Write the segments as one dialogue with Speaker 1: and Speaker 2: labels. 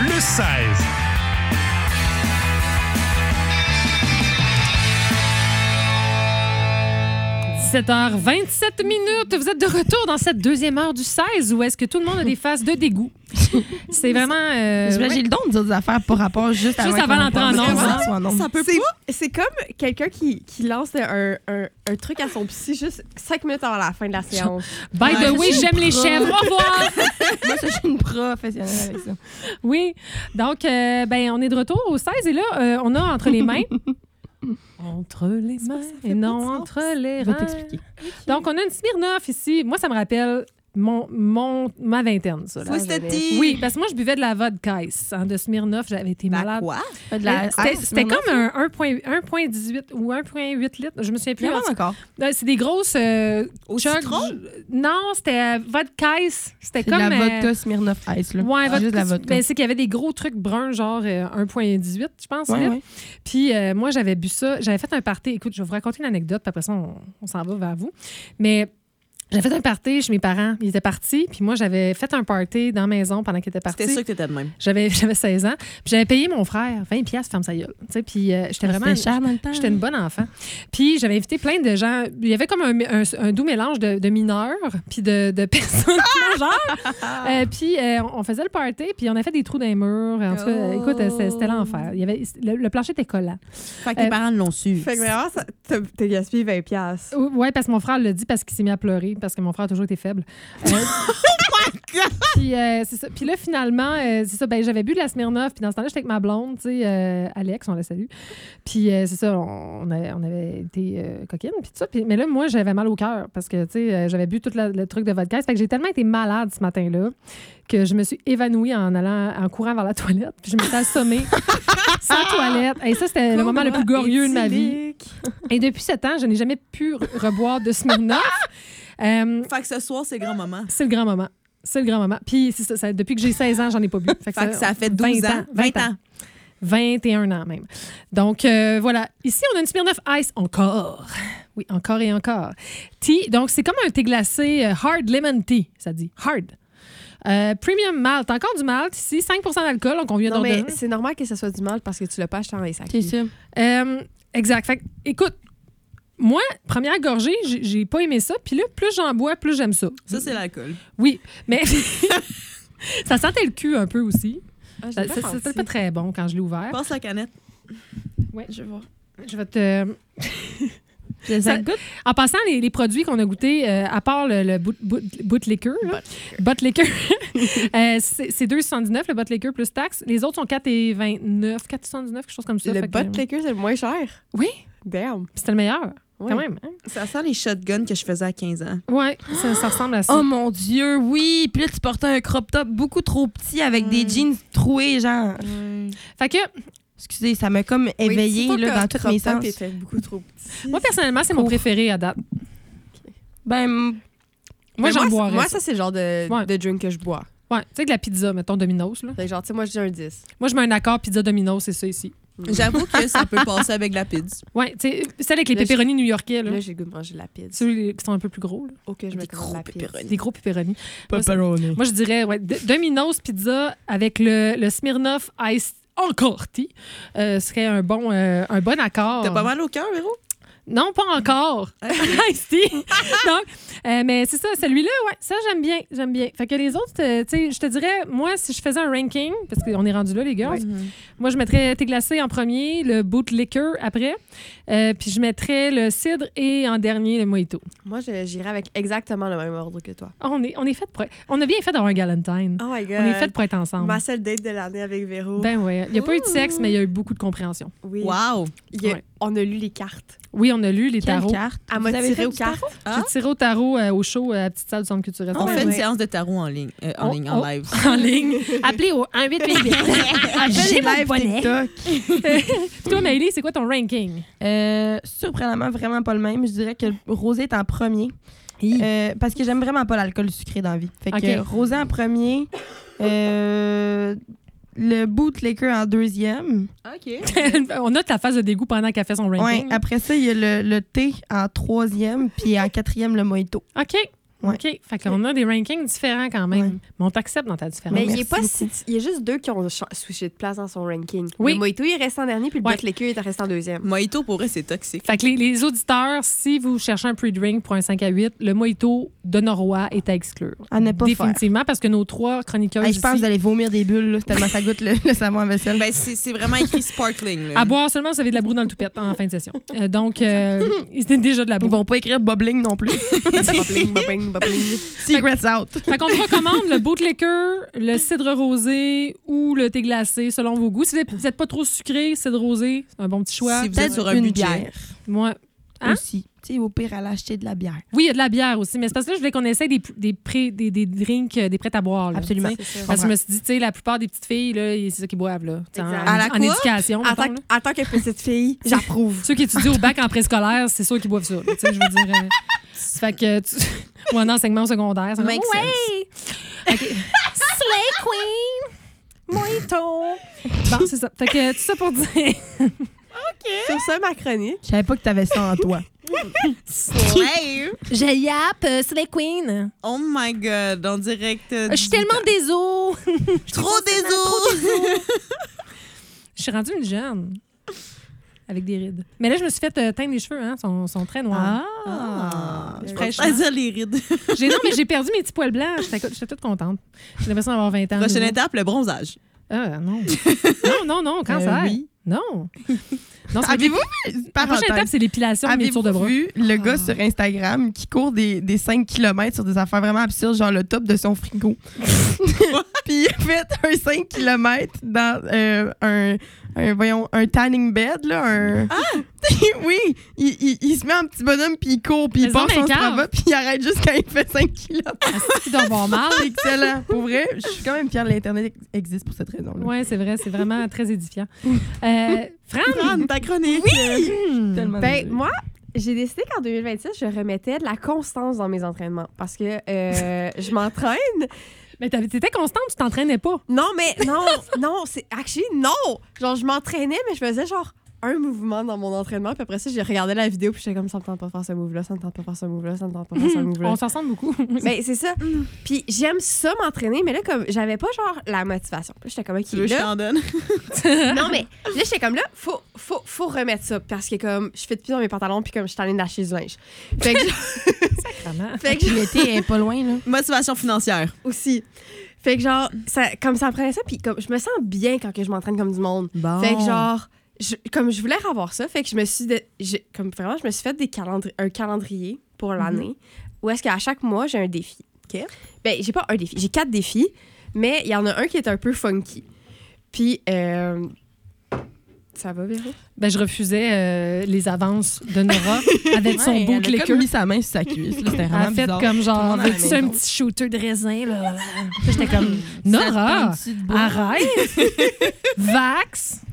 Speaker 1: le 16.
Speaker 2: 17h27 minutes. Vous êtes de retour dans cette deuxième heure du 16 où est-ce que tout le monde a des faces de dégoût. C'est vraiment...
Speaker 3: J'ai le don de dire des affaires par rapport juste
Speaker 2: avant l'entrée en ondes.
Speaker 4: Ça peut pas. C'est comme quelqu'un qui lance un truc à son psy juste 5 minutes avant la fin de la séance.
Speaker 2: By the way, j'aime les chèvres. Au revoir!
Speaker 3: Moi, je suis une professionnelle avec ça.
Speaker 2: Oui. Donc, on est de retour au 16 et là, on a entre les mains... Entre les mains et non entre les reins.
Speaker 3: Je vais t'expliquer.
Speaker 2: Donc, on a une Smirnoff ici. Moi, ça me rappelle ma vingtaine, ça. Là. Oui, parce que moi, je buvais de la vodka de Smirnoff. J'avais été malade.
Speaker 4: Quoi?
Speaker 2: C'était comme un 1,18 ou 1,8 litres. Je me souviens plus.
Speaker 3: Encore.
Speaker 2: C'est des grosses...
Speaker 4: Au
Speaker 2: chugs.
Speaker 4: citron?
Speaker 2: Non, c'était vodka ice. C'était
Speaker 3: C'est
Speaker 2: comme...
Speaker 3: de la vodka Smirnoff Ice. Là.
Speaker 2: Ouais,
Speaker 3: juste de la vodka.
Speaker 2: C'est qu'il y avait des gros trucs bruns, genre 1,18, je pense.
Speaker 3: Ouais.
Speaker 2: Puis moi, j'avais bu ça. J'avais fait un party. Écoute, je vais vous raconter une anecdote, puis après ça, on s'en va vers vous. Mais... J'avais fait un party chez mes parents. Ils étaient partis. Puis moi, j'avais fait un party dans la maison pendant qu'ils étaient partis.
Speaker 4: C'était sûr que t'étais de même.
Speaker 2: J'avais 16 ans. Puis j'avais payé mon frère 20$, ferme sa gueule. Tu sais, puis j'étais vraiment...
Speaker 3: C'était cher dans le temps.
Speaker 2: J'étais une bonne enfant. Puis j'avais invité plein de gens. Il y avait comme un doux mélange de mineurs puis de personnes majeures. Puis on faisait le party. Puis on a fait des trous dans les murs. En tout cas, écoute, c'était l'enfer. Le plancher était collant.
Speaker 5: Fait que tes parents l'ont su.
Speaker 4: Fait que vraiment, t'as gaspillé 20$.
Speaker 2: Oui, parce que mon frère l'a dit parce qu'il s'est mis à pleurer. Parce que mon frère a toujours été faible. Puis c'est ça. Puis là, finalement, c'est ça. Ben, j'avais bu de la Smirnoff. Puis dans ce temps-là, j'étais avec ma blonde, tu sais, Alex, on la salue. Puis c'est ça, on avait été coquines. Puis tout ça. Mais là, moi, j'avais mal au cœur parce que, tu sais, j'avais bu tout le truc de vodka. Fait que j'ai tellement été malade ce matin-là que je me suis évanouie en courant vers la toilette. Puis je me suis assommée sans toilette. Et ça, c'était le moment le plus glorieux de ma vie. Et depuis 7 ans, je n'ai jamais pu reboire de Smirnoff.
Speaker 5: Fait que ce soir, c'est grand moment.
Speaker 2: C'est le grand moment. C'est le grand moment. Puis c'est ça, depuis que j'ai 16 ans, j'en ai pas bu.
Speaker 5: Fait que ça fait 12 ans. 20 ans.
Speaker 2: 21 ans même. Donc, voilà. Ici, on a une Smirnoff Ice encore. Oui, encore et encore. Tea, donc c'est comme un thé glacé hard lemon tea, ça dit. Hard. Premium malt. Encore du malt ici. 5% d'alcool, donc on vient
Speaker 4: Non, mais
Speaker 2: d'ordonner.
Speaker 4: c'est normal que ça soit du malt parce que tu l'as pas acheté en SAQ.
Speaker 3: C'est ça.
Speaker 2: Exact. Fait que, écoute, moi, première gorgée, j'ai pas aimé ça. Puis là, plus j'en bois, plus j'aime ça.
Speaker 5: Ça, c'est l'alcool.
Speaker 2: Oui, mais ça sentait le cul un peu aussi.
Speaker 4: Ah,
Speaker 2: C'était pas très bon quand je l'ai ouvert.
Speaker 5: Passe la canette.
Speaker 2: Oui, je vois. Je vais te...
Speaker 3: Ça goûte.
Speaker 2: En passant, les produits qu'on a goûtés, à part le Bootlicker, c'est 2,79 le Bootlicker plus taxe. Les autres sont 4,29, 4,79, quelque chose comme ça.
Speaker 4: Le Bootlicker, c'est le moins cher.
Speaker 2: Oui.
Speaker 4: Damn.
Speaker 2: C'était le meilleur,
Speaker 4: Ouais.
Speaker 2: quand même. Hein?
Speaker 5: Ça sent les shotguns que je faisais à 15 ans.
Speaker 2: Oui, ça ressemble à ça.
Speaker 3: Oh mon Dieu, oui. Puis là, tu portais un crop top beaucoup trop petit avec des jeans troués, genre.
Speaker 2: Fait que,
Speaker 3: Excusez, ça m'a comme éveillée
Speaker 4: Oui,
Speaker 3: là, dans tous mes sens.
Speaker 4: était beaucoup trop petit.
Speaker 2: moi, personnellement, c'est mon préféré à date.
Speaker 3: Ben,
Speaker 2: Moi,
Speaker 4: Mais
Speaker 2: j'en boirais.
Speaker 4: Moi, ça, c'est le genre de drink que je bois.
Speaker 2: Ouais, tu sais, de la pizza, mettons Domino's. Là.
Speaker 4: Fait que genre, tu sais, moi, je dis un 10.
Speaker 2: Moi, je mets un accord pizza Domino's, c'est ça ici.
Speaker 5: J'avoue que ça peut passer avec la pizza.
Speaker 2: Ouais, tu sais, celle avec les
Speaker 4: Là,
Speaker 2: pepperonis new-yorkais. Là.
Speaker 4: Là, j'ai le goût de manger de la pizza.
Speaker 2: Ceux qui sont un peu plus gros. Là.
Speaker 4: Ok, je mets
Speaker 5: gros
Speaker 4: de la pizza.
Speaker 2: Des gros pepperonis.
Speaker 3: pepperoni.
Speaker 2: Moi, je dirais Domino's Pizza avec le Smirnoff Ice encore tea serait un bon accord.
Speaker 5: T'as pas mal au cœur, Véro?
Speaker 2: Non, pas encore. Ice tea. Donc, mais c'est ça, celui-là, ouais, ça, j'aime bien. Fait que les autres, tu sais, je te dirais, moi, si je faisais un ranking, parce qu'on est rendu là, les gars, moi, je mettrais thé glacé en premier, le Bootlicker après, puis je mettrais le cidre et en dernier, le mojito.
Speaker 4: Moi, j'irais avec exactement le même ordre que toi.
Speaker 2: On est fait on a bien fait d'avoir un Galentine.
Speaker 4: Oh my God.
Speaker 2: On est fait pour être ensemble.
Speaker 4: Ma seule date de l'année avec Véro.
Speaker 2: Ben ouais. Il n'y a pas eu de sexe, mais il y a eu beaucoup de compréhension.
Speaker 4: Oui.
Speaker 5: Wow!
Speaker 2: Ouais.
Speaker 4: On a lu les cartes.
Speaker 2: Oui, on a lu les
Speaker 3: Quelle
Speaker 2: tarots.
Speaker 3: carte?
Speaker 4: Elle m'a
Speaker 3: Vous avez
Speaker 4: tiré
Speaker 3: fait
Speaker 4: aux
Speaker 3: du
Speaker 4: cartes.
Speaker 2: J'ai tiré au tarot au show à la petite salle du centre culturel.
Speaker 5: On
Speaker 4: ouais,
Speaker 5: fait une
Speaker 4: ouais.
Speaker 5: séance de tarot en ligne, en live.
Speaker 2: En ligne. Appelez au 1888. J'ai mon bonnet. Toi, Maëlie, c'est quoi ton ranking?
Speaker 3: Surprenamment, vraiment pas le même. Je dirais que le rosé est en premier. Parce que j'aime vraiment pas l'alcool sucré dans la vie. Fait que rosé en premier, le Bootlicker en deuxième.
Speaker 5: OK.
Speaker 2: On note la phase de dégoût pendant qu'elle fait son ranking.
Speaker 3: Ouais, après ça, il y a le thé en troisième, puis en quatrième, le mojito.
Speaker 2: OK.
Speaker 3: Ouais.
Speaker 2: OK. Fait qu'on a des rankings différents quand même.
Speaker 3: Ouais.
Speaker 2: Mais on t'accepte dans ta différence.
Speaker 4: Mais il
Speaker 3: merci
Speaker 4: est pas
Speaker 3: beaucoup.
Speaker 4: il y a juste 2 qui ont switché de place dans son ranking.
Speaker 2: Oui.
Speaker 4: Le Mojito, il reste en dernier, puis le
Speaker 2: Ouais.
Speaker 4: Butt Liquor, il est resté en deuxième.
Speaker 5: Mojito, pour vrai, c'est toxique.
Speaker 2: Fait que les auditeurs, si vous cherchez un pre-drink pour un 5 à 8, le Mojito de Norois est à exclure.
Speaker 3: À ne pas faire.
Speaker 2: Définitivement, parce que nos 3 chroniqueuses
Speaker 3: Hey, je pense que
Speaker 2: ici,
Speaker 3: vous allez vomir des bulles, là, tellement ça goûte le savon à vaisselle.
Speaker 5: Ben, c'est vraiment écrit sparkling. Là.
Speaker 2: à boire seulement, vous avez de la broue dans le toupette en fin de session. Donc, c'était déjà de la
Speaker 3: Ils
Speaker 2: broue.
Speaker 3: vont pas écrire bubbling non plus.
Speaker 4: Bubbling, bubbling, bubbling.
Speaker 3: Secrets out.
Speaker 2: Fait qu'on vous recommande le Bootlicker, le cidre rosé ou le thé glacé, selon vos goûts. Si vous n'êtes pas trop sucré, cidre rosé, c'est un bon petit choix.
Speaker 5: Si vous êtes
Speaker 3: Peut-être
Speaker 5: sur un
Speaker 3: une
Speaker 5: budget.
Speaker 3: bière
Speaker 2: Moi, Hein?
Speaker 3: aussi. Tu sais, au pire, aller acheter de la bière.
Speaker 2: oui, il y a de la bière aussi, mais c'est parce que là, je voulais qu'on essaye des drinks, des prêts à boire. Là,
Speaker 3: Absolument.
Speaker 2: tu sais. Parce que je me suis dit, tu sais, la plupart des petites filles, là, c'est ça qu'ils boivent. Là, tu sais,
Speaker 4: Exact.
Speaker 5: À la
Speaker 2: en
Speaker 5: cour,
Speaker 2: éducation.
Speaker 4: En
Speaker 2: mettons,
Speaker 4: tant,
Speaker 2: là.
Speaker 4: en tant que petite fille, j'approuve.
Speaker 2: Ceux qui étudient au bac en préscolaire, c'est sûr qu'ils boivent ça. Tu sais, je veux dire. Fait que ou en enseignement secondaire. Ça
Speaker 5: Makes
Speaker 2: OK. Slay Queen! Mojito! Bon, c'est ça. Fait que tout ça pour dire.
Speaker 4: Sur ça, ma chronique.
Speaker 3: Je savais pas que t'avais ça en toi.
Speaker 5: Slay!
Speaker 2: Je yappe, Slay Queen.
Speaker 5: Oh my God, en direct.
Speaker 2: Je suis tellement désolée.
Speaker 5: Trop désolée!
Speaker 2: Je suis rendue une jeune. Avec des rides. Mais là, je me suis fait teindre les cheveux, hein. Sont très noirs.
Speaker 5: Je
Speaker 2: Fraîchement.
Speaker 5: pense à les rides.
Speaker 2: Non, mais j'ai perdu mes petits poils blancs. J'étais toute contente. J'ai l'impression d'avoir 20 ans.
Speaker 5: Prochaine
Speaker 2: nouveau.
Speaker 5: étape, le bronzage.
Speaker 2: Ah, non. non, cancer.
Speaker 3: Oui.
Speaker 2: Non. Non, c'est
Speaker 3: Avez-vous
Speaker 2: la prochaine étape, c'est l'épilation de mes tours de
Speaker 3: Avez-vous
Speaker 2: bras.
Speaker 3: vu le gars sur Instagram qui court des 5 km sur des affaires vraiment absurdes, genre le top de son frigo? Puis il a fait un 5 km dans un tanning bed, là. Oui! Il se met en petit bonhomme, puis il court, puis il
Speaker 2: Mais
Speaker 3: part
Speaker 2: ça,
Speaker 3: son
Speaker 2: mais
Speaker 3: Strava,
Speaker 2: cave.
Speaker 3: puis il arrête juste quand il fait 5 km.
Speaker 2: Tu dois avoir mal.
Speaker 3: C'est excellent. Pour vrai, je suis quand même fière de l'Internet existe pour cette raison-là.
Speaker 2: Oui, c'est vrai. C'est vraiment très édifiant. Fran?
Speaker 5: Prends ta chronique.
Speaker 3: Tellement
Speaker 4: Ben,
Speaker 3: désolée.
Speaker 4: moi, j'ai décidé qu'en 2026, je remettais de la constance dans mes entraînements parce que je m'entraîne.
Speaker 2: Mais t'étais constante, tu t'entraînais pas.
Speaker 4: Non, mais non, c'est actually non. Genre, je m'entraînais, mais je faisais genre un mouvement dans mon entraînement. Puis après ça, j'ai regardé la vidéo, puis j'étais comme ça me tente pas de faire ce move-là, ça me tente pas de faire ce move-là, ça me tente pas de faire ce move-là.
Speaker 2: On s'en ressemble beaucoup.
Speaker 4: Ben, c'est ça. Puis j'aime ça m'entraîner, mais là, comme j'avais pas genre la motivation. Puis j'étais comme, OK,
Speaker 5: Tu veux que je
Speaker 4: là,
Speaker 5: t'en donne?
Speaker 4: non, mais là, j'étais comme là, faut remettre ça parce que comme je fais de plus dans mes pantalons, puis comme je suis allée d'acheter du linge. Fait que,
Speaker 2: Vraiment.
Speaker 4: fait que
Speaker 3: L'été est pas loin, là.
Speaker 5: Motivation financière.
Speaker 4: aussi. Fait que genre, comme ça me prenait ça, puis comme je me sens bien quand que je m'entraîne comme du monde.
Speaker 5: Bon.
Speaker 4: Fait que genre, comme je voulais avoir ça, fait que je me suis fait un calendrier pour l'année où est-ce qu'à chaque mois, j'ai un défi.
Speaker 5: OK.
Speaker 4: Ben, j'ai pas un défi, j'ai 4 défis, mais il y en a un qui est un peu funky. Puis, ça va, Véro?
Speaker 2: Ben, je refusais les avances de Nora avec son beau
Speaker 3: Elle a
Speaker 2: clicker.
Speaker 3: comme mis sa main sur sa cuisse. là. C'était
Speaker 2: Elle
Speaker 3: vraiment
Speaker 2: a fait
Speaker 3: bizarre.
Speaker 2: comme
Speaker 3: Tout le
Speaker 2: genre,
Speaker 3: monde à la
Speaker 2: veux-tu un
Speaker 3: maison.
Speaker 2: petit shooter de raisin? Là? Puis j'étais comme, Nora,
Speaker 3: Ça te tente-tu de boire?
Speaker 2: arrête! Vax!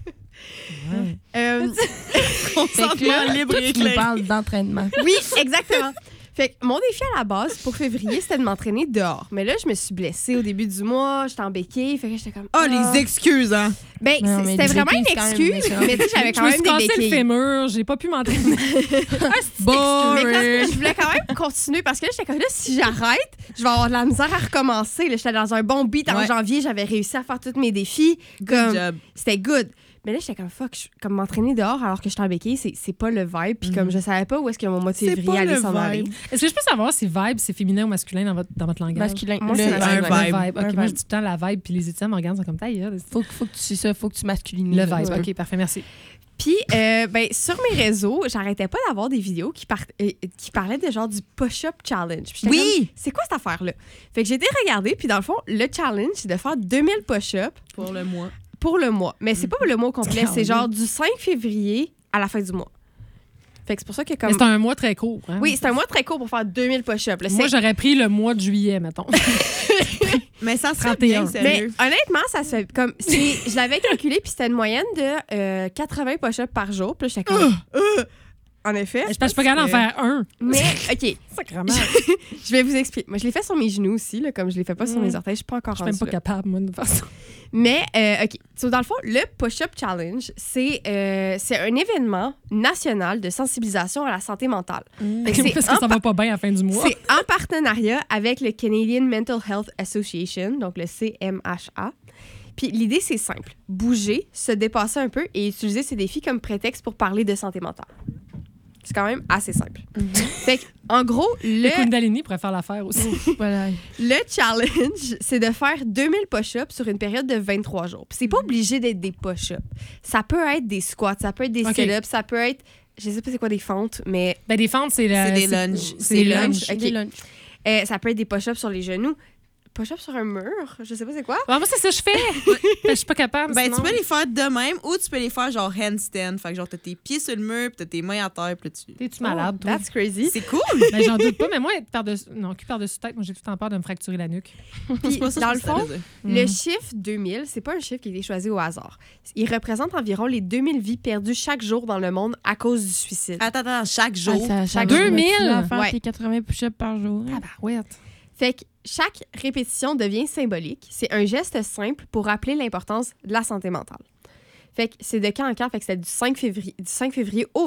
Speaker 3: Fait que
Speaker 5: Consentement
Speaker 3: là,
Speaker 5: libre
Speaker 3: toi,
Speaker 5: et
Speaker 3: tu nous
Speaker 5: éclairé.
Speaker 3: parles d'entraînement.
Speaker 4: Oui, exactement. Fait que mon défi à la base pour février, c'était de m'entraîner dehors. Mais là, je me suis blessée au début du mois, j'étais en béquille, fait que j'étais comme
Speaker 5: Oh, les excuses, hein?
Speaker 4: Ben,
Speaker 3: Non, mais
Speaker 4: c'était
Speaker 3: les
Speaker 4: vraiment une
Speaker 3: béquilles, c'est quand même
Speaker 4: excuse,
Speaker 3: méchant.
Speaker 4: mais tu sais, j'avais
Speaker 2: Je
Speaker 4: quand
Speaker 2: me
Speaker 4: même
Speaker 2: suis
Speaker 4: des
Speaker 2: cassé le
Speaker 4: béquilles.
Speaker 2: fémur, j'ai pas pu m'entraîner.
Speaker 4: Mais je voulais quand même continuer parce que là, j'étais comme là, si j'arrête, je vais avoir de la misère à recommencer. Là, j'étais dans un bon beat en
Speaker 5: Ouais.
Speaker 4: janvier, j'avais réussi à faire tous mes défis.
Speaker 5: Good
Speaker 4: Comme,
Speaker 5: job.
Speaker 4: c'était good. Mais là, j'étais comme fuck, comme m'entraîner dehors alors que j'étais en béquille, c'est pas le vibe. Puis comme je savais pas où est-ce que mon mois de
Speaker 5: C'est
Speaker 4: février
Speaker 5: pas
Speaker 4: allait
Speaker 5: le
Speaker 4: s'en aller.
Speaker 5: vibe.
Speaker 2: Est-ce que je peux savoir si vibe, c'est féminin ou masculin dans votre langage?
Speaker 3: Masculin.
Speaker 4: Moi,
Speaker 3: Le-
Speaker 4: c'est
Speaker 3: un
Speaker 5: un
Speaker 3: vibe.
Speaker 5: vibe.
Speaker 2: Le vibe. OK,
Speaker 3: Un
Speaker 2: moi, je
Speaker 3: vibe.
Speaker 2: dis tout le temps la vibe, puis les étudiants me regardent, c'est comme ta gueule.
Speaker 3: Faut que tu sais ça, faut que tu masculinises.
Speaker 2: Le
Speaker 3: là,
Speaker 2: vibe.
Speaker 3: un peu.
Speaker 2: OK, parfait, merci.
Speaker 4: Puis, ben, sur mes réseaux, j'arrêtais pas d'avoir des vidéos qui parlaient de genre du push-up challenge. Puis j'étais
Speaker 5: Oui!
Speaker 4: comme, c'est quoi cette affaire-là? Fait que j'ai été regarder, puis dans le fond, le challenge, c'est de faire 2000 push-ups
Speaker 5: Pour le mois.
Speaker 4: pour le mois. Mais c'est pas le mois complet, c'est
Speaker 2: Caroline.
Speaker 4: genre du 5 février à la fin du mois. Fait que c'est pour ça que
Speaker 2: Mais
Speaker 4: comme...
Speaker 2: c'est un mois très court. Hein?
Speaker 4: Oui, c'est un mois très court pour faire 2000 push-ups. là.
Speaker 2: Moi,
Speaker 4: C'est-
Speaker 2: j'aurais pris le mois de juillet, mettons.
Speaker 5: Mais ça serait
Speaker 2: 31.
Speaker 5: bien,
Speaker 4: Mais
Speaker 5: sérieux.
Speaker 4: honnêtement, ça se fait comme... Je l'avais calculé, puis c'était une moyenne de 80 push-ups par jour. Puis là, j'étais comme... En effet.
Speaker 2: Je suis pas capable d'en faire un.
Speaker 4: Mais, OK,
Speaker 2: Sacrement.
Speaker 4: je vais vous expliquer. Moi, je l'ai fait sur mes genoux aussi, là, comme je l'ai fait pas sur mes orteils. Je suis pas encore
Speaker 2: Je suis même
Speaker 4: rendue
Speaker 2: pas
Speaker 4: là.
Speaker 2: capable, moi, de faire ça.
Speaker 4: Mais, OK. So, dans le fond, le Push-Up Challenge, c'est un événement national de sensibilisation à la santé mentale. Fait que
Speaker 2: Parce que ça va pas bien à la fin du mois.
Speaker 4: c'est en partenariat avec le Canadian Mental Health Association, donc le CMHA. Puis l'idée, c'est simple. Bouger, se dépasser un peu et utiliser ces défis comme prétexte pour parler de santé mentale. C'est quand même assez simple. Fait que, en gros,
Speaker 2: Le Kundalini pourrait faire l'affaire aussi.
Speaker 3: Voilà.
Speaker 4: le challenge, c'est de faire 2000 push-ups sur une période de 23 jours. Puis c'est pas obligé d'être des push-ups. Ça peut être des squats, ça peut être des
Speaker 2: OK.
Speaker 4: sit-ups, ça peut être... Je sais pas c'est quoi des fentes, mais
Speaker 2: Ben, des fentes, c'est
Speaker 5: des lunges.
Speaker 2: C'est
Speaker 4: Des
Speaker 2: des
Speaker 4: lunges.
Speaker 2: lunges.
Speaker 4: OK.
Speaker 3: Des lunchs.
Speaker 4: ça peut être des push-ups sur les genoux. Push-ups sur un mur, je sais pas c'est quoi.
Speaker 2: Ouais, moi, c'est ça que je fais. Je suis pas capable.
Speaker 5: Ben,
Speaker 2: sinon.
Speaker 5: tu peux les faire de même ou tu peux les faire genre handstand. Fait que genre, t'as tes pieds sur le mur puis t'as tes mains à terre puis là, tu...
Speaker 2: T'es-tu malade, toi?
Speaker 4: That's crazy.
Speaker 5: C'est cool!
Speaker 2: Ben, j'en doute pas, mais moi, être par-dessus... Non, cul par-dessus tête, moi, j'ai tout le temps peur de me fracturer la nuque.
Speaker 4: Puis,
Speaker 5: C'est pas ça
Speaker 4: dans
Speaker 5: que
Speaker 4: le
Speaker 5: ça veut
Speaker 4: fond,
Speaker 5: dire.
Speaker 4: le chiffre 2000, c'est pas un chiffre qui a été choisi au hasard. Il représente environ les 2000 vies perdues chaque jour dans le monde à cause du suicide.
Speaker 5: Attends, chaque jour.
Speaker 2: chaque 2000?
Speaker 3: Faire
Speaker 4: Ouais.
Speaker 3: tes 80 push-ups par jour.
Speaker 2: Ah, ouais.
Speaker 4: Fait que chaque répétition devient symbolique. C'est un geste simple pour rappeler l'importance de la santé mentale. Fait que c'est de quand en quand? Fait que c'est du 5 février au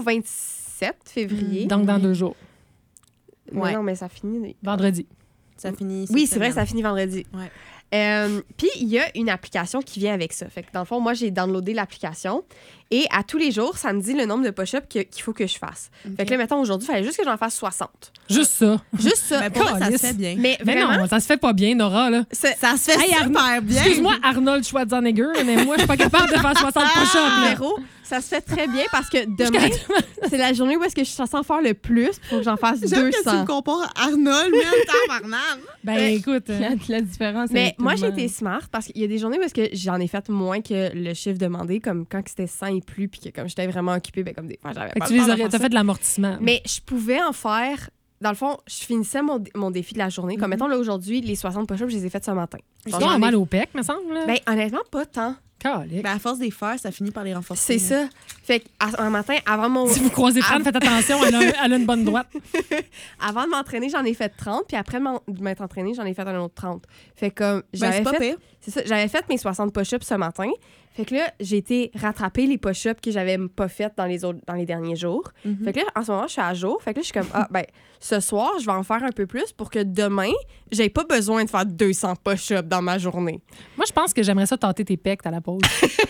Speaker 4: 27 février.
Speaker 2: Donc, dans 2 jours.
Speaker 4: Mais
Speaker 5: Ouais.
Speaker 4: non, mais ça finit...
Speaker 2: Vendredi.
Speaker 5: Ça finit.
Speaker 4: Oui,
Speaker 5: cette
Speaker 4: c'est vrai,
Speaker 5: semaine.
Speaker 4: ça finit vendredi.
Speaker 5: Ouais.
Speaker 4: Puis, il y a une application qui vient avec ça. Fait que dans le fond, moi, j'ai downloadé l'application et à tous les jours, ça me dit le nombre de push-ups qu'il faut que je fasse. Fait que là, mettons, aujourd'hui, il fallait juste que j'en fasse 60.
Speaker 2: Juste ça.
Speaker 4: Juste ça.
Speaker 5: Ben, pour moi, ça se
Speaker 2: Calisse.
Speaker 5: fait bien.
Speaker 4: Mais
Speaker 2: Mais
Speaker 4: vraiment,
Speaker 2: non, ça se fait pas bien, Nora, là.
Speaker 4: c'est-
Speaker 5: Ça se fait
Speaker 2: Hey,
Speaker 5: super bien.
Speaker 2: Excuse-moi, Arnold Schwarzenegger, mais moi, je suis pas capable de faire 60 push-ups, là.
Speaker 4: Véro, ça se fait très bien parce que demain, c'est la journée où est-ce que je suis censée en faire le plus. Il faut que j'en fasse
Speaker 5: J'aime que tu
Speaker 4: 200.
Speaker 5: me compares à Arnold, même tabarnak.
Speaker 2: Ben,
Speaker 4: Ouais.
Speaker 2: écoute...
Speaker 3: La différence.
Speaker 4: Mais
Speaker 3: est
Speaker 4: moi, j'ai
Speaker 3: tellement-
Speaker 4: été smart parce qu'il y a des journées où est-ce que j'en ai fait moins que le chiffre demandé, comme quand c'était 100 et plus, puis que comme j'étais vraiment occupée, ben comme des fois, j'avais
Speaker 2: Fait
Speaker 4: pas
Speaker 2: que
Speaker 4: le
Speaker 2: tu
Speaker 4: temps
Speaker 2: les
Speaker 4: de
Speaker 2: aurais...
Speaker 4: faire
Speaker 2: T'as
Speaker 4: ça.
Speaker 2: fait de l'amortissement.
Speaker 4: Mais je pouvais en faire... Dans le fond, je finissais mon défi de la journée. Comme, mettons, là, aujourd'hui, les 60 push-ups, je les ai faits ce matin.
Speaker 2: Tu
Speaker 4: Genre,
Speaker 2: dois
Speaker 4: j'en
Speaker 2: avoir
Speaker 4: ai-
Speaker 2: mal au pec, me semble, là.
Speaker 4: Ben, honnêtement, pas tant.
Speaker 2: Calique.
Speaker 5: Ben, à force des faire, ça finit par les renforcer.
Speaker 4: C'est ça. Fait qu'un matin, avant
Speaker 2: Si vous croisez Fran, faites attention, elle a une bonne droite.
Speaker 4: avant de m'entraîner, j'en ai fait 30, puis après de m'être entraînée, j'en ai fait un autre 30. Fait que comme
Speaker 5: Ben,
Speaker 4: j'avais
Speaker 5: c'est pas
Speaker 4: fait,
Speaker 5: pire.
Speaker 4: c'est ça, j'avais fait mes 60 push-ups ce matin. Fait que là, j'ai été rattraper les push-ups que j'avais pas fait dans les derniers jours.
Speaker 5: Mhm.
Speaker 4: Fait que là, en ce moment, je suis à jour. Fait que là, je suis comme, ben, ce soir, je vais en faire un peu plus pour que demain, j'ai pas besoin de faire 200 push-ups dans ma journée.
Speaker 2: Moi, je pense que j'aimerais ça tenter tes pecs à la pause.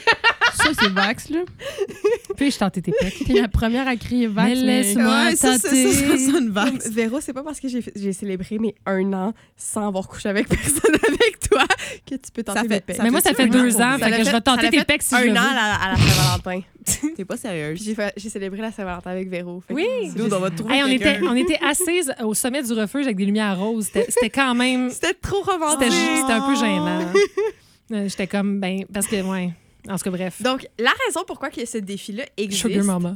Speaker 3: Ça, c'est Vax, là.
Speaker 2: Puis je tentais tes pecs.
Speaker 3: T'es la première à crier Vax.
Speaker 2: Mais laisse-moi
Speaker 5: Ouais, ça
Speaker 2: tâter.
Speaker 5: sonne vague.
Speaker 4: Véro, c'est pas parce que j'ai célébré mes 1 an sans avoir couché avec personne avec toi que tu peux tenter
Speaker 5: Ça
Speaker 4: mes
Speaker 5: fait-
Speaker 4: pecs.
Speaker 5: ça
Speaker 2: Mais moi, ça fait
Speaker 5: un an
Speaker 2: 2
Speaker 5: pour
Speaker 2: ans,
Speaker 5: vrai.
Speaker 2: fait que je vais tenter tes pecs si je
Speaker 4: un
Speaker 2: le
Speaker 4: an
Speaker 2: veux.
Speaker 4: à la Saint-Valentin.
Speaker 5: T'es pas sérieuse.
Speaker 4: Puis j'ai célébré la Saint-Valentin avec Véro. Fait que
Speaker 2: Oui.
Speaker 4: c'est
Speaker 5: Dude,
Speaker 4: juste-
Speaker 5: on va te trouver
Speaker 2: Hey,
Speaker 5: quelqu'un.
Speaker 2: on était assises au sommet du refuge avec des lumières roses. C'était quand même...
Speaker 4: C'était trop
Speaker 2: C'était
Speaker 4: romantique.
Speaker 2: c'était un peu gênant. J'étais comme, ben, parce que, ouais. En tout cas, bref.
Speaker 4: Donc, la raison pourquoi que ce défi-là existe,
Speaker 2: Sugar Mama.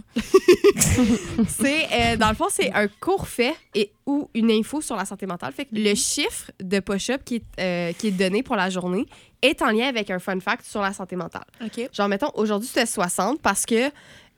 Speaker 4: c'est, dans le fond, c'est un court fait ou une info sur la santé mentale. Fait que le chiffre de push-up qui est donné pour la journée est en lien avec un fun fact sur la santé mentale.
Speaker 5: OK.
Speaker 4: Genre, mettons, aujourd'hui, c'était 60 parce que,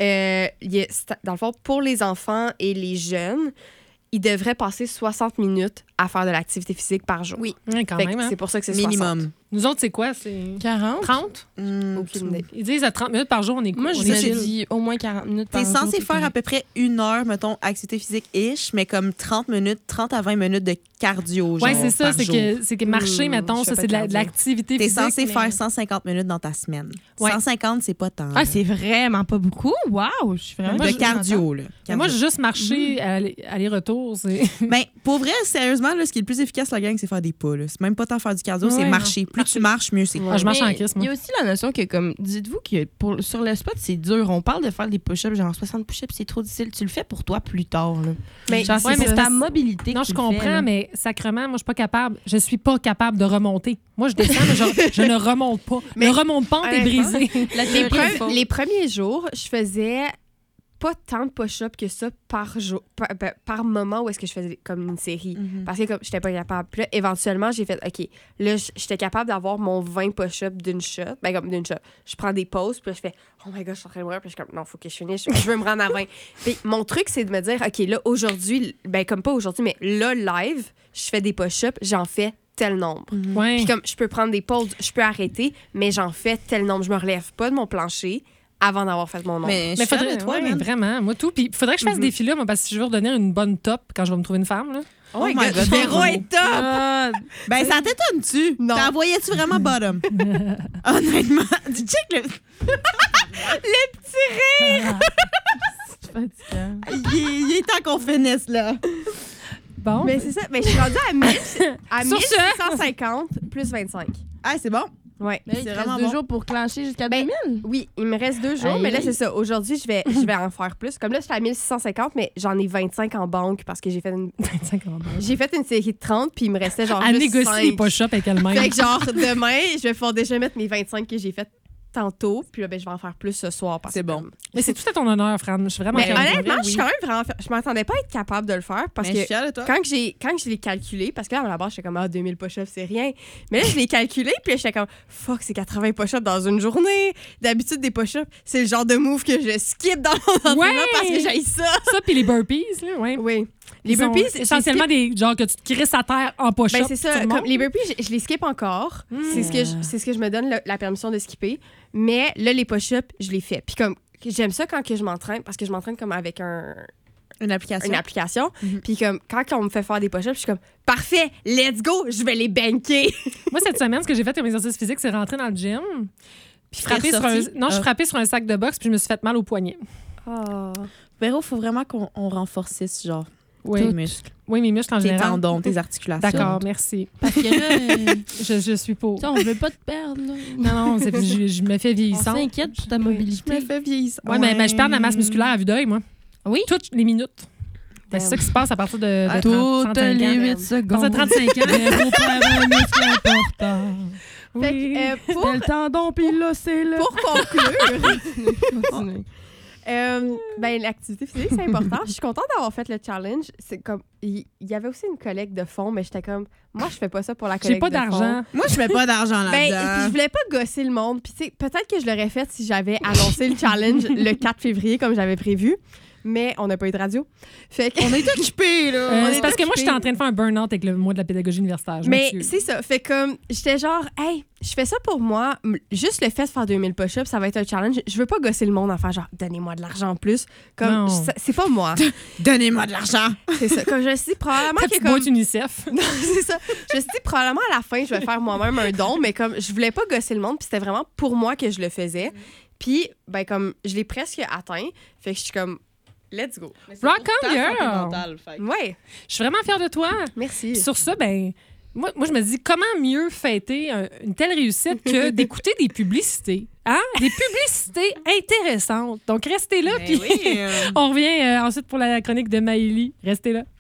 Speaker 4: dans le fond, pour les enfants et les jeunes, ils devraient passer 60 minutes à faire de l'activité physique par jour.
Speaker 5: Oui.
Speaker 2: Ouais, quand
Speaker 4: Fait que
Speaker 2: même. Hein.
Speaker 4: c'est pour ça que c'est 60.
Speaker 5: Minimum.
Speaker 2: Nous autres, c'est quoi? C'est
Speaker 3: 40?
Speaker 2: 30?
Speaker 4: Aucune idée.
Speaker 2: Ils disent à 30 minutes par jour, on est
Speaker 3: Moi, je
Speaker 2: on
Speaker 3: me
Speaker 2: est
Speaker 3: suis
Speaker 2: chill.
Speaker 3: dit au moins 40 minutes par
Speaker 5: T'es
Speaker 3: jour.
Speaker 5: censé
Speaker 3: c'est
Speaker 5: faire à
Speaker 3: correct.
Speaker 5: peu près 1 heure, mettons, activité physique-ish, mais comme 30 à 20 minutes de cardio, genre,
Speaker 2: Oui, c'est ça.
Speaker 5: par
Speaker 2: C'est
Speaker 5: jour.
Speaker 2: que marcher, mettons,
Speaker 4: je
Speaker 2: ça,
Speaker 4: fais
Speaker 2: c'est
Speaker 4: pas de
Speaker 2: de
Speaker 4: cardio.
Speaker 2: l'activité
Speaker 5: T'es
Speaker 2: physique.
Speaker 5: censé
Speaker 2: mais-
Speaker 5: faire 150 minutes dans ta semaine.
Speaker 2: Ouais.
Speaker 5: 150, c'est pas tant.
Speaker 3: Ah, c'est vraiment pas beaucoup? Wow! Je suis vraiment
Speaker 2: Moi,
Speaker 5: de
Speaker 2: je-
Speaker 5: cardio, là.
Speaker 2: Mais moi,
Speaker 5: Cardio.
Speaker 2: juste marcher aller-retour, c'est...
Speaker 5: Ben, pour vrai, sérieusement, là, ce qui est le plus efficace, la gang, c'est faire des pas. là. C'est même pas tant faire du cardio, c'est
Speaker 2: Ouais,
Speaker 5: marcher. Plus tu marches, mieux c'est.
Speaker 2: Ah, je marche en
Speaker 3: Mais
Speaker 2: crise,
Speaker 3: il y
Speaker 2: moi.
Speaker 3: a aussi la notion que, comme, dites-vous que sur le spot, c'est dur. On parle de faire des push-ups, genre 60 push-ups, c'est trop difficile. Tu le fais pour toi plus tard, là.
Speaker 4: Mais
Speaker 3: Genre,
Speaker 2: ouais,
Speaker 3: c'est
Speaker 2: mais
Speaker 3: pour ta
Speaker 2: c'est-
Speaker 3: mobilité
Speaker 2: Non,
Speaker 3: que
Speaker 2: je
Speaker 3: tu le
Speaker 2: comprends,
Speaker 3: fais, là.
Speaker 2: mais sacrément, moi, je suis pas capable. Je suis pas capable de remonter. Moi, je descends, mais je ne remonte pas.
Speaker 4: Mais
Speaker 2: le remonte-pente est
Speaker 4: honnêtement,
Speaker 2: brisé.
Speaker 3: La
Speaker 4: Les,
Speaker 3: théorie est fausse.
Speaker 4: les premiers jours, je faisais pas tant de push-ups que ça par jour, par moment où est-ce que je faisais comme une série.
Speaker 5: Mhm.
Speaker 4: Parce que comme j'étais pas capable. Puis là, éventuellement, j'ai fait, OK, là, j'étais capable d'avoir mon 20 push-ups d'une shot. Ben, comme d'une shot. Je prends des pauses, puis là, je fais, oh my god, je suis en train de mourir. Puis je suis comme, non, faut que je finisse. Je veux me rendre à 20. Puis mon truc, c'est de me dire, OK, là, aujourd'hui, ben, comme pas aujourd'hui, mais là, live, je fais des push-ups, j'en fais tel nombre.
Speaker 2: Ouais.
Speaker 4: Puis comme, je peux prendre des pauses, je peux arrêter, mais j'en fais tel nombre. Je me relève pas de mon plancher avant d'avoir fait mon nombre.
Speaker 5: Mais je
Speaker 2: Mais
Speaker 5: suis fière
Speaker 2: faudrait,
Speaker 5: de toi,
Speaker 2: ouais,
Speaker 5: man.
Speaker 2: vraiment, moi tout. Puis faudrait que je fasse des filets, moi, parce que si je veux redevenir une bonne top quand je vais me trouver une femme, là.
Speaker 5: Oh my God,
Speaker 4: Véro
Speaker 5: bravo.
Speaker 4: est top!
Speaker 5: Ben, ça t'étonne-tu?
Speaker 4: Non.
Speaker 5: T'envoyais-tu vraiment bottom? Honnêtement. Check le... Il est temps qu'on finisse, là.
Speaker 2: Bon.
Speaker 4: Mais c'est ça. Mais je suis rendue à
Speaker 2: Sur ce.
Speaker 4: 1650 plus 25.
Speaker 5: Ah, c'est bon.
Speaker 4: Ouais.
Speaker 3: Là, il te
Speaker 5: C'est
Speaker 3: reste
Speaker 5: vraiment
Speaker 3: 2
Speaker 5: bon.
Speaker 3: jours pour clencher jusqu'à
Speaker 4: Ben,
Speaker 3: 2000.
Speaker 4: Oui, il me reste 2 jours,
Speaker 3: Aïe,
Speaker 4: mais là,
Speaker 3: aïe.
Speaker 4: c'est ça. Aujourd'hui, je vais en faire plus. Comme là, je suis à 1650, mais j'en ai 25 en banque parce que j'ai fait une série de 30, puis il me restait genre
Speaker 2: À
Speaker 4: juste
Speaker 2: négocier
Speaker 4: 5.
Speaker 2: les push-ups avec elle-même.
Speaker 4: Fait que genre, demain, je vais pouvoir déjà mettre mes 25 que j'ai fait tantôt, puis là, ben, je vais en faire plus ce soir. parce
Speaker 5: C'est
Speaker 4: que,
Speaker 5: bon.
Speaker 4: comme-
Speaker 2: Mais c'est tout à ton honneur, Fran. Je suis vraiment
Speaker 4: Mais
Speaker 2: fière de toi.
Speaker 4: honnêtement,
Speaker 2: Oui.
Speaker 4: je suis quand même vraiment... Je m'attendais pas à être capable de le faire parce
Speaker 5: Mais
Speaker 4: que
Speaker 5: je suis fière de toi.
Speaker 4: quand je l'ai calculé, parce que là, à la base, j'étais comme, 2000 push-ups, c'est rien. Mais là, je l'ai calculé, puis là, j'étais comme, fuck, c'est 80 push-ups dans une journée. D'habitude, des push-ups, c'est le genre de move que je skip dans mon entraînement
Speaker 2: Ouais!
Speaker 4: parce que j'aille ça.
Speaker 2: Ça, puis les burpees, là, ouais.
Speaker 4: Oui. Les
Speaker 2: Ils sont
Speaker 4: burpees, je les
Speaker 2: essentiellement des genres que tu te crisses à terre en push-up.
Speaker 4: Ben, c'est ça.
Speaker 2: tout le
Speaker 4: Comme
Speaker 2: monde.
Speaker 4: les burpees, je les skip encore. C'est ce que je me donne la permission de skipper. Mais là, les push-ups, je les fais. Puis comme, j'aime ça quand que je m'entraîne, parce que je m'entraîne comme avec
Speaker 5: Une application.
Speaker 4: une application.
Speaker 2: Mhm.
Speaker 4: Puis comme, quand on me fait faire des push-ups, je suis comme, parfait, let's go, je vais les banker.
Speaker 2: Moi, cette semaine, ce que j'ai fait comme exercice physique, c'est rentrer dans le gym. Puis frapper sur un...
Speaker 5: ressorti?
Speaker 2: Non, je frappais sur un sac de boxe, puis je me suis fait mal au poignet.
Speaker 4: Oh.
Speaker 5: Véro, faut vraiment qu'on renforcisse, genre,
Speaker 2: Oui.
Speaker 5: tes muscles,
Speaker 2: Oui, mes muscles en
Speaker 5: tes
Speaker 2: général.
Speaker 5: tendons, tes articulations.
Speaker 2: D'accord, merci.
Speaker 3: Parce que là,
Speaker 2: Je suis pour.
Speaker 3: on veut pas te perdre. Là.
Speaker 2: Non, je me fais
Speaker 3: On
Speaker 2: vieillissante.
Speaker 3: s'inquiète pour ta
Speaker 5: Je me
Speaker 3: mobilité.
Speaker 5: fais vieillir.
Speaker 2: Ouais, mais je perds de la masse musculaire à vue d'œil, moi.
Speaker 3: Oui?
Speaker 2: Toutes les minutes. Ben, c'est ça qui se passe à partir de 30,
Speaker 3: Toutes
Speaker 2: 35
Speaker 3: les
Speaker 2: ans.
Speaker 3: 8
Speaker 2: À partir
Speaker 3: secondes.
Speaker 2: de 35 ans.
Speaker 3: Véro perd un muscle important.
Speaker 4: Fait
Speaker 2: Oui.
Speaker 4: que, pour,
Speaker 3: Le tendon, puis là, c'est là.
Speaker 4: pour conclure,
Speaker 3: Continue.
Speaker 4: ben, l'activité physique, c'est important. Je suis contente d'avoir fait le challenge. C'est comme, il y avait aussi une collecte de fonds, mais j'étais comme, moi, je fais pas ça pour la
Speaker 2: J'ai
Speaker 4: collecte
Speaker 2: pas
Speaker 4: de fonds.
Speaker 2: d'argent.
Speaker 5: Moi, je mets pas d'argent
Speaker 4: Ben, puis je
Speaker 5: là-dedans.
Speaker 4: voulais pas gosser le monde. Puis, tu sais, peut-être que je l'aurais fait si j'avais annoncé le challenge le 4 février comme j'avais prévu. Mais on n'a pas eu de radio. Fait que...
Speaker 5: On est occupés, là.
Speaker 2: C'est parce que moi, j'étais en train de faire un burn-out avec le mois de la pédagogie universitaire. Je
Speaker 4: Mais
Speaker 2: m'excuse.
Speaker 4: c'est ça. Fait comme, j'étais genre, hey, je fais ça pour moi. Juste le fait de faire 2000 push-ups, ça va être un challenge. Je veux pas gosser le monde en faire genre, donnez-moi de l'argent en plus. Comme,
Speaker 2: Non.
Speaker 4: c'est pas moi.
Speaker 5: Donnez-moi de l'argent.
Speaker 4: C'est ça. Comme je me suis dit, probablement
Speaker 2: Ta
Speaker 4: que
Speaker 2: petite
Speaker 4: comme.
Speaker 2: boîte UNICEF.
Speaker 4: Non, c'est ça. Je me suis dit, probablement à la fin, je vais faire moi-même un don, mais comme je voulais pas gosser le monde, puis c'était vraiment pour moi que je le faisais. Puis, ben, comme je l'ai presque atteint, fait que je suis comme, let's go.
Speaker 2: Rock on, girl!
Speaker 4: Ouais,
Speaker 2: Je suis vraiment fière de toi.
Speaker 4: merci.
Speaker 2: Puis sur ça, ben, moi, je me dis, comment mieux fêter une telle réussite que d'écouter des publicités? Hein? Des publicités intéressantes. Donc, restez là, puis
Speaker 5: Oui.
Speaker 2: on revient ensuite pour la chronique de Maëlie. Restez là.